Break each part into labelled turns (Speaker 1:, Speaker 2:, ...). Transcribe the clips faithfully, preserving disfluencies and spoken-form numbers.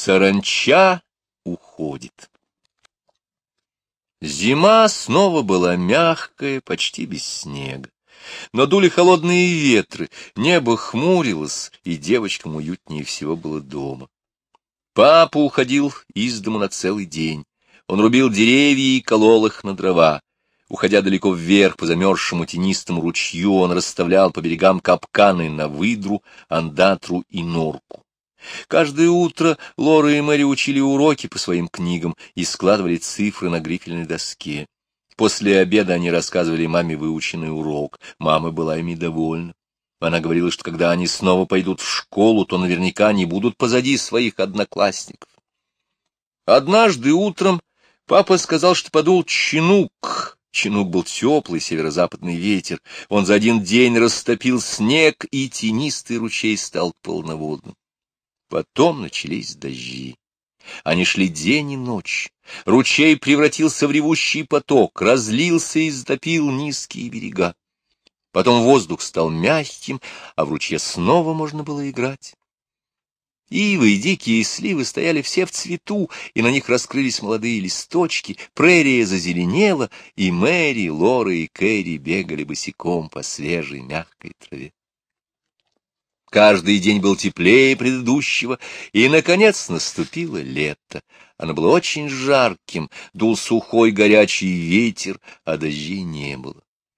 Speaker 1: Саранча уходит. Зима снова была мягкая, почти без снега. Но дули холодные ветры, небо хмурилось, и девочкам уютнее всего было дома. Папа уходил из дому на целый день. Он рубил деревья и колол их на дрова. Уходя далеко вверх по замерзшему тенистому ручью, он расставлял по берегам капканы на выдру, андатру и норку. Каждое утро Лора и Мэри учили уроки по своим книгам и складывали цифры на грифельной доске. После обеда они рассказывали маме выученный урок. Мама была ими довольна. Она говорила, что когда они снова пойдут в школу, то наверняка не будут позади своих одноклассников. Однажды утром папа сказал, что подул чинук. Чинук был теплый северо-западный ветер. Он за один день растопил снег, и тенистый ручей стал полноводным. Потом начались дожди. Они шли день и ночь. Ручей превратился в ревущий поток, разлился и затопил низкие берега. Потом воздух стал мягким, а в ручье снова можно было играть. Ивы и дикие сливы стояли все в цвету, и на них раскрылись молодые листочки, прерия зазеленела, и Мэри, Лора и Кэрри бегали босиком по свежей мягкой траве. Каждый день был теплее предыдущего, и, наконец, наступило лето. Оно было очень жарким, дул сухой горячий ветер, а дождей не было.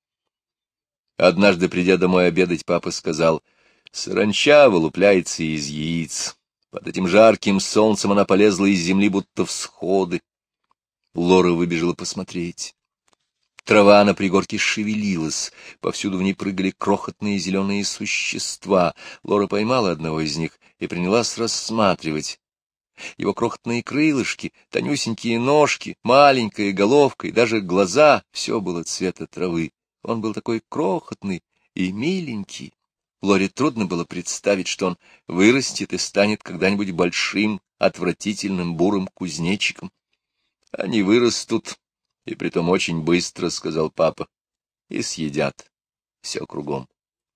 Speaker 1: Однажды, придя домой обедать, папа сказал: «Саранча вылупляется из яиц. Под этим жарким солнцем она полезла из земли, будто всходы». Лора выбежала посмотреть. Трава на пригорке шевелилась, повсюду в ней прыгали крохотные зеленые существа. Лора поймала одного из них и принялась рассматривать. Его крохотные крылышки, тонюсенькие ножки, маленькая головка и даже глаза — все было цвета травы. Он был такой крохотный и миленький. Лоре трудно было представить, что он вырастет и станет когда-нибудь большим, отвратительным бурым кузнечиком. Они вырастут, и притом очень быстро, — сказал папа, — и съедят все кругом.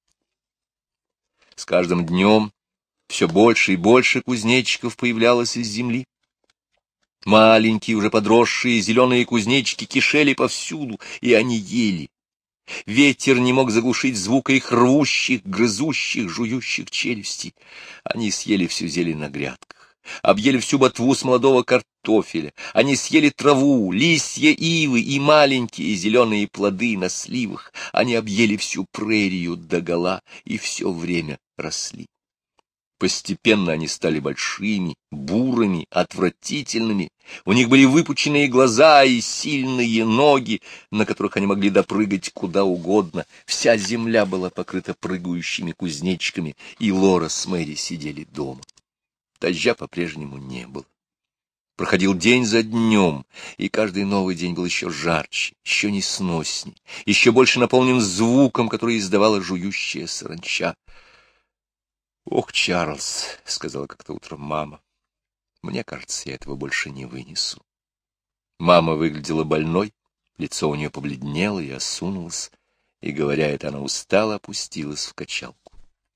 Speaker 1: С каждым днем все больше и больше кузнечиков появлялось из земли. Маленькие, уже подросшие зеленые кузнечики кишели повсюду, и они ели. Ветер не мог заглушить звука их рвущих, грызущих, жующих челюстей. Они съели всю зелень на грядках, объели всю ботву с молодого картофеля. Они съели траву, листья ивы и маленькие зеленые плоды на сливах. Они объели всю прерию догола и все время росли. Постепенно они стали большими, бурыми, отвратительными. У них были выпученные глаза и сильные ноги, на которых они могли допрыгать куда угодно. Вся земля была покрыта прыгающими кузнечиками, и Лора с Мэри сидели дома. Дождя по-прежнему не было. Проходил день за днем, и каждый новый день был еще жарче, еще несносней, еще больше наполнен звуком, который издавала жующая саранча. «Ох, Чарльз», — сказала как-то утром мама, — «мне кажется, я этого больше не вынесу». Мама выглядела больной, лицо у нее побледнело и осунулось, и, говоря это, она устало опустилась в качалку.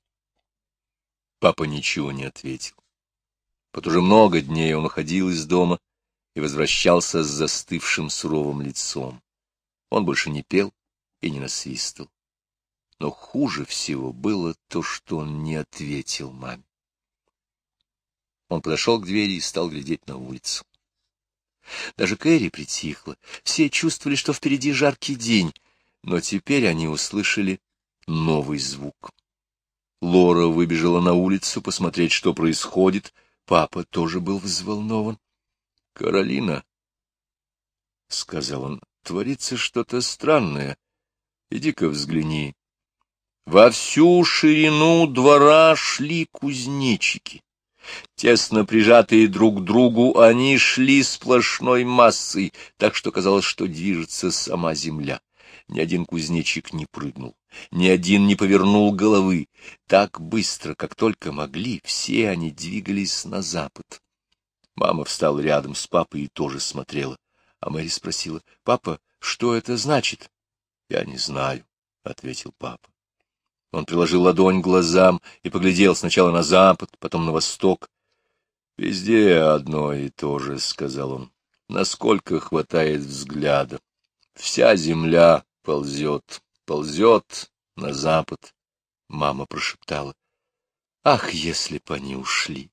Speaker 1: Папа ничего не ответил. Вот уже много дней он уходил из дома и возвращался с застывшим суровым лицом. Он больше не пел и не насвистывал. Но хуже всего было то, что он не ответил маме. Он подошел к двери и стал глядеть на улицу. Даже Кэрри притихла. Все чувствовали, что впереди жаркий день, но теперь они услышали новый звук. Лора выбежала на улицу посмотреть, что происходит. Папа тоже был взволнован. — Каролина, — сказал он, — творится что-то странное. Иди-ка взгляни. Во всю ширину двора шли кузнечики. Тесно прижатые друг к другу, они шли сплошной массой, так что казалось, что движется сама земля. Ни один кузнечик не прыгнул, ни один не повернул головы. Так быстро, как только могли, все они двигались на запад. Мама встала рядом с папой и тоже смотрела. А Мэри спросила: — Папа, что это значит? — Я не знаю, — ответил папа. Он приложил ладонь к глазам и поглядел сначала на запад, потом на восток. — Везде одно и то же, — сказал он, — насколько хватает взгляда. Вся земля ползет, ползет на запад. Мама прошептала: — Ах, если б они ушли!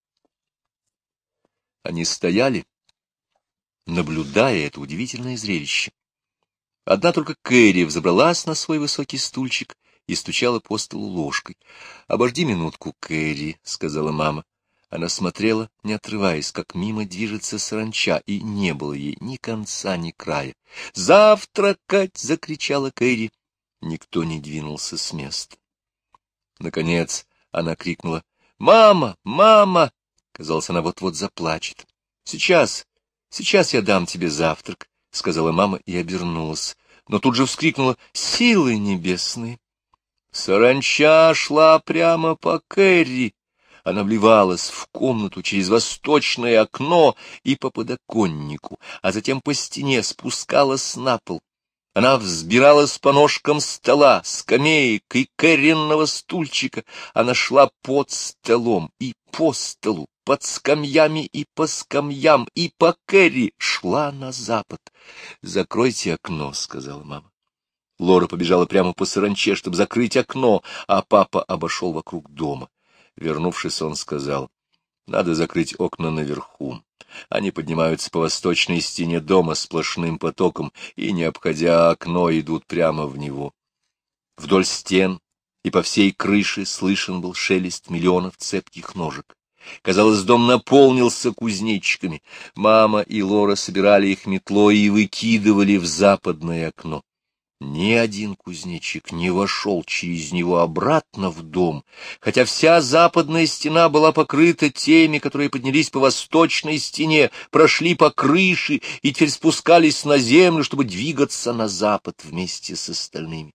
Speaker 1: Они стояли, наблюдая это удивительное зрелище. Одна только Кэрри взобралась на свой высокий стульчик и стучала по столу ложкой. — Обожди минутку, Кэрри, — сказала мама. Она смотрела, не отрываясь, как мимо движется саранча, и не было ей ни конца, ни края. «Завтракать!» — закричала Кэрри. Никто не двинулся с места. Наконец она крикнула: «Мама! Мама!» Казалось, она вот-вот заплачет. «Сейчас, сейчас я дам тебе завтрак», — сказала мама и обернулась, но тут же вскрикнула: «Силы небесные!» Саранча шла прямо по Кэрри. Она вливалась в комнату через восточное окно и по подоконнику, а затем по стене спускалась на пол. Она взбиралась по ножкам стола, скамеек и кэрринного стульчика. Она шла под столом и по столу, под скамьями и по скамьям, и по Кэрри шла на запад. — Закройте окно, — сказала мама. Лора побежала прямо по саранче, чтобы закрыть окно, а папа обошел вокруг дома. Вернувшись, он сказал: — Надо закрыть окна наверху. Они поднимаются по восточной стене дома сплошным потоком и, не обходя окно, идут прямо в него. Вдоль стен и по всей крыше слышен был шелест миллионов цепких ножек. Казалось, дом наполнился кузнечиками. Мама и Лора собирали их метлой и выкидывали в западное окно. Ни один кузнечик не вошел через него обратно в дом, хотя вся западная стена была покрыта теми, которые поднялись по восточной стене, прошли по крыше и теперь спускались на землю, чтобы двигаться на запад вместе с остальными.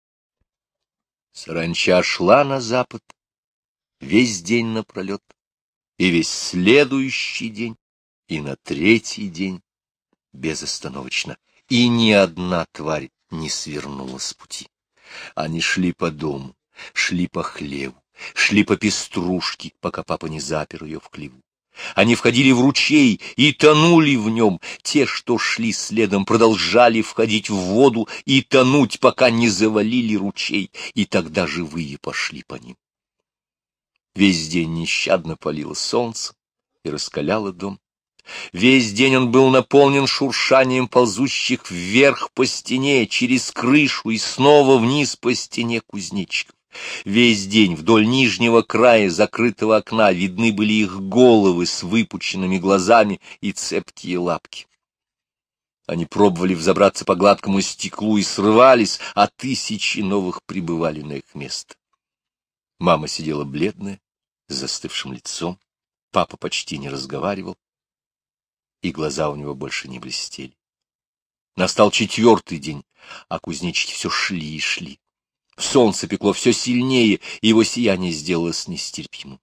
Speaker 1: Саранча шла на запад весь день напролет, и весь следующий день, и на третий день безостановочно, и ни одна тварь не свернула с пути. Они шли по дому, шли по хлеву, шли по пеструшке, пока папа не запер ее в хлеву. Они входили в ручей и тонули в нем. Те, что шли следом, продолжали входить в воду и тонуть, пока не завалили ручей, и тогда живые пошли по ним. Весь день нещадно палило солнце и раскаляло дом. Весь день он был наполнен шуршанием ползущих вверх по стене, через крышу и снова вниз по стене кузнечиков. Весь день вдоль нижнего края закрытого окна видны были их головы с выпученными глазами и цепкие лапки. Они пробовали взобраться по гладкому стеклу и срывались, а тысячи новых прибывали на их место. Мама сидела бледная, с застывшим лицом, папа почти не разговаривал, и глаза у него больше не блестели. Настал четвертый день, а кузнечики все шли и шли. Солнце пекло все сильнее, и его сияние сделалось нестерпимым.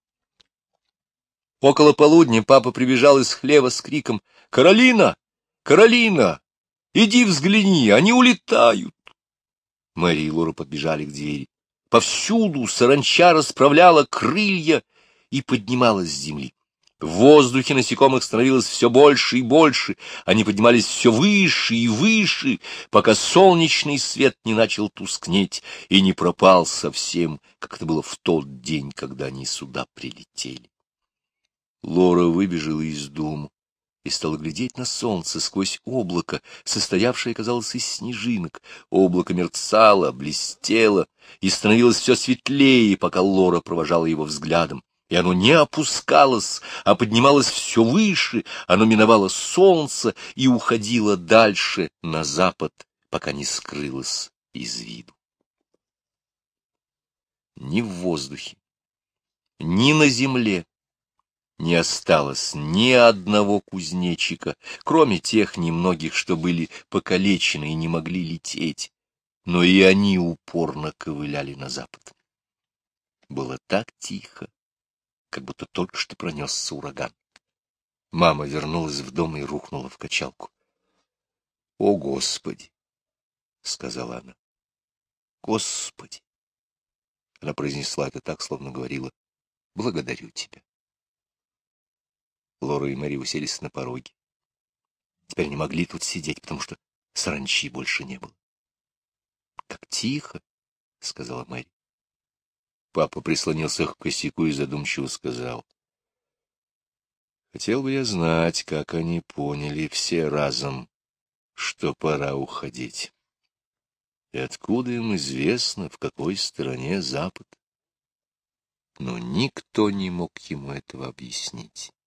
Speaker 1: Около полудня папа прибежал из хлева с криком: «Каролина! Каролина! Иди взгляни, они улетают!» Мэри и Лора подбежали к двери. Повсюду саранча расправляла крылья и поднималась с земли. В воздухе насекомых становилось все больше и больше, они поднимались все выше и выше, пока солнечный свет не начал тускнеть и не пропал совсем, как это было в тот день, когда они сюда прилетели. Лора выбежала из дома и стала глядеть на солнце сквозь облако, состоявшее, казалось, из снежинок. Облако мерцало, блестело и становилось все светлее, пока Лора провожала его взглядом. И оно не опускалось, а поднималось все выше, оно миновало солнце и уходило дальше, на запад, пока не скрылось из виду. Ни в воздухе, ни на земле не осталось ни одного кузнечика, кроме тех немногих, что были покалечены и не могли лететь, но и они упорно ковыляли на запад. Было так тихо, как будто только что пронесся ураган. Мама вернулась в дом и рухнула в качалку. — О, Господи! — сказала она. — Господи! Она произнесла это так, словно говорила: — Благодарю тебя. Лора и Мэри уселись на пороге. Теперь не могли тут сидеть, потому что саранчи больше не было. — Как тихо, — сказала Мэри. Папа прислонился к косяку и задумчиво сказал: — Хотел бы я знать, как они поняли все разом, что пора уходить. И откуда им известно, в какой стороне Запад? Но никто не мог ему этого объяснить.